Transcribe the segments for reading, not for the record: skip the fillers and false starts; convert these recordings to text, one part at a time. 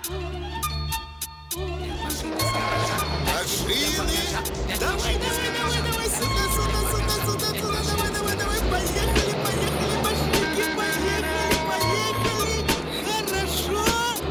Машины! Давай, сюда, давай, поехали, машинки, поехали! Хорошо!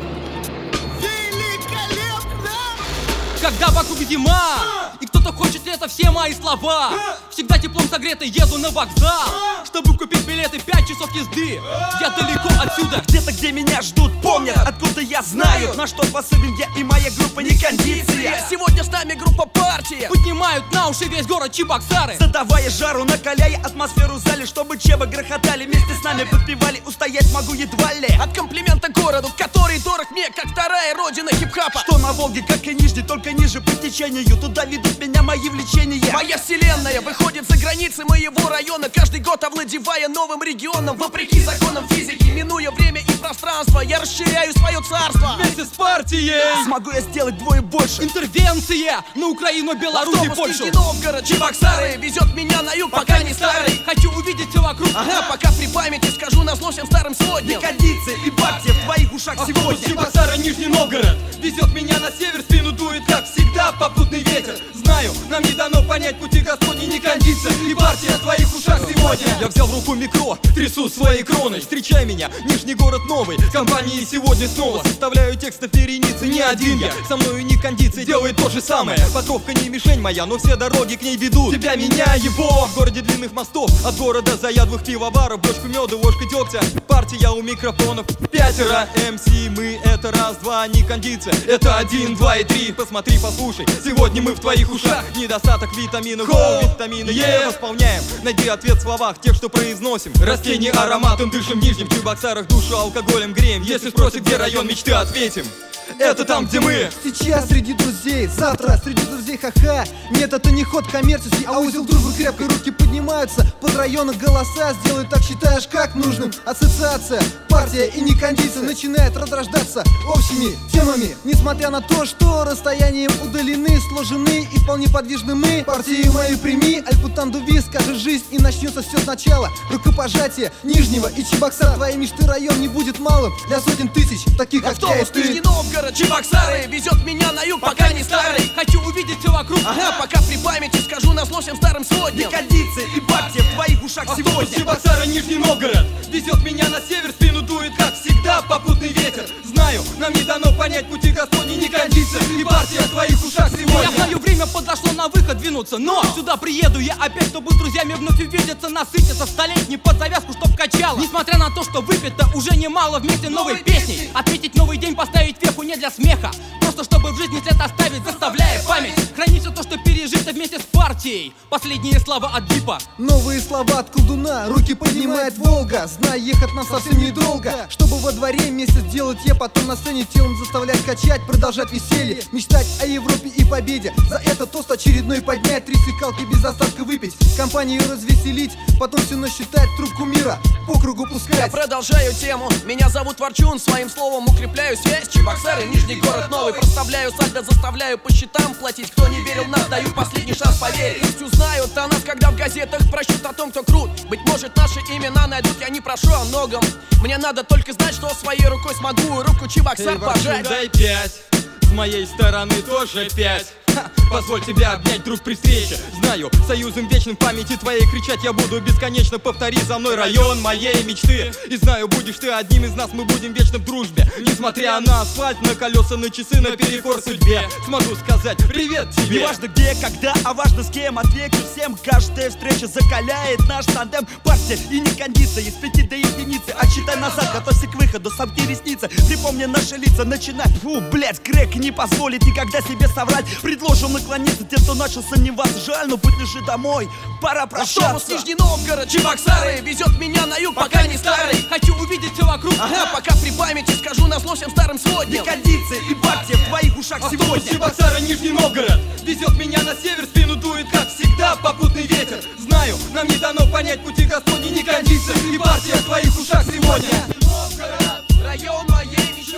Великолепно! Когда вокруг зима, и кто-то хочет лето, все мои слова. Всегда теплом согретый еду на вокзал, чтобы купить билеты, 5 часов езды. Я далеко отсюда, где-то, где меня ждут, помнят, откуда я знаю, на что способен я и моя группа не кондиция. Сегодня с нами группа «Партия». поднимают на уши весь город Чебоксары, Задавая жару, накаляя атмосферу в зале, чтобы чебы грохотали, вместе с нами подпевали, устоять могу едва ли. От комплимента городу, который дорог мне, как вторая родина хип-хапа. Что на Волге, как и Нижний, только ниже по течению, туда ведут меня мои влечения. Моя вселенная выходит за границы моего района, каждый год овладевая новым регионом. Вопреки законам физики, минуя время и пространство, я расширяю свое царство. вместе с партией. Смогу я сделать вдвое больше. Интервенция на Украину, Беларусь и Автобус Польшу. Нижний Новгород, Чебоксары везет меня на юг, пока не старый. Хочу увидеть все вокруг. Ага, пока при памяти скажу назло всем старым Не сводням. кондиция и партия в твоих ушах Автобус сегодня. Чебоксары, Нижний Новгород везет меня на север, спину дует, как всегда, попутный ветер. Знаю, нам не дано понять пути Господни, не кондиция и партия в твоих ушах сегодня. Я взял в руку микро, трясу своей кроной. Встречай меня, Нижний город новый, с компанией сегодня снова. Составляю текстов вереницы, не один я. Со мною не кондиция, делает то же самое. Покровка не мишень моя, но все дороги к ней ведут. Тебя, меня, его. В городе длинных мостов, от города заядлых пивоваров, бочку меда, ложка дегтя. Партия у микрофонов, 5 МС, мы это раз, два, не кондиция. Это 1, 2 и 3, посмотри, послушай. Сегодня мы в твоих ушах. Недостаток витаминов, витамина Е восполняем. Найди ответ в словах тех, что произносим. Растения ароматом дышим, Нижним Чебоксарах душу алкоголем греем. Если спросят, где район мечты, ответим: это там, где мы. Сейчас среди друзей, завтра среди друзей ха-ха. Нет, это не ход коммерческий, а узел дружбы крепко. Руки поднимаются, под районом голоса. Сделай так, считаешь, как нужным. Ассоциация, партия и не кондиция начинает разрождаться общими темами. Несмотря на то, что расстоянием удалены, сложены и вполне подвижны мы. Партию мою прими, альпутандуви, скажи жизнь, и начнется все сначала. Рукопожатие Нижнего и Чебоксар. Твоей мечты район не будет малым для сотен тысяч таких, как я и Автобус Нижний ты. Новгород, Чебоксары везет меня на юг, пока не старый. Хочу увидеть все вокруг. Ага, пока при памяти скажу назло всем старым Не сводням. кондиция и партия в твоих ушах Автобус сегодня. Чебоксары, Нижний Новгород везет меня на север, спину дует, как всегда, попутный ветер. Знаю, нам не дано понять пути Господни, не кондиция и партия в твоих ушах сегодня. Я знаю, время подошло на выход двинуться, но сюда приеду я опять, чтобы с друзьями вновь увидеться, насытиться столетний под завязку, чтоб качало. Несмотря на то, что выпито уже немало вместе новой песней. Отметить новый день, поставить веху не для смеха, просто чтобы в жизни след оставить, заставляя память хранить все то, что пережито вместе с партией. Последние слова от Дипа. Новые слова от колдуна, руки поднимает Волга. Знай, ехать нам совсем недолго, чтобы во дворе месяц делать я, потом на сцене телом заставлять качать, продолжать веселье, мечтать о Европе и победе. За это тост очередной поднять, 3 секалки без остатка выпить, компанию развеселить, потом все насчитать, трубку мира по кругу Я пускать. продолжаю тему, меня зовут Ворчун, своим словом укрепляю связь. Чебоксары, Нижний город новый, проставляю сальдо, заставляю по счетам платить. Кто не верил нам, даю последний шанс, поверь. Пусть узнают о нас, когда в газетах прочтут о том, кто крут. Быть может, наши имена найдут, я не прошу о многом. Мне надо только знать, что своей рукой смогу руку Чебоксар пожать. Дай 5, с моей стороны тоже 5. Позволь тебя обнять, друг, при встрече. Знаю, союзом вечным в памяти твоей кричать я буду бесконечно. Повтори за мной район моей мечты. И знаю, будешь ты одним из нас, мы будем вечно в дружбе. Несмотря на асфальт, на колеса, на часы, наперекор судьбе, смогу сказать привет тебе. Не важно где, когда, а важно с кем. Отвечу всем, каждая встреча закаляет наш тандем. Партия и не кондиция, из 5 до единицы. Отсчитай назад, готовься к выходу, сомкни ресницы. Припомни наши лица, начинай. Фу, блять, Грег не позволит никогда себе соврать. Предложим наклониться тем, кто начал сомневаться. Жаль, но путь лежит домой, пора Автобус прощаться. Нижний Новгород, Чебоксары везет меня на юг, пока не старый. Хочу увидеть все вокруг. Ага, пока при памяти скажу назло всем старым Не сводням. кондиция и партия в твоих ушах Автобус сегодня. Чебоксары, Нижний Новгород везет меня на север, спину дует, как всегда, попутный ветер. Знаю, нам не дано понять пути Господни, не кондиция и партия в твоих ушах сегодня. Новгород, район моей мечты.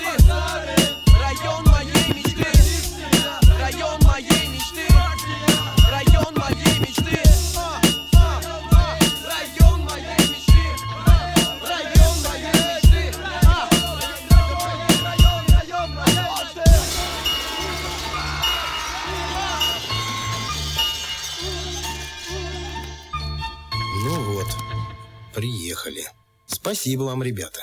Район моей мечты. Район моей мечты. Район моей мечты. Район моей мечты. Район моей мечты. Район моей вот, приехали. Спасибо вам, ребята.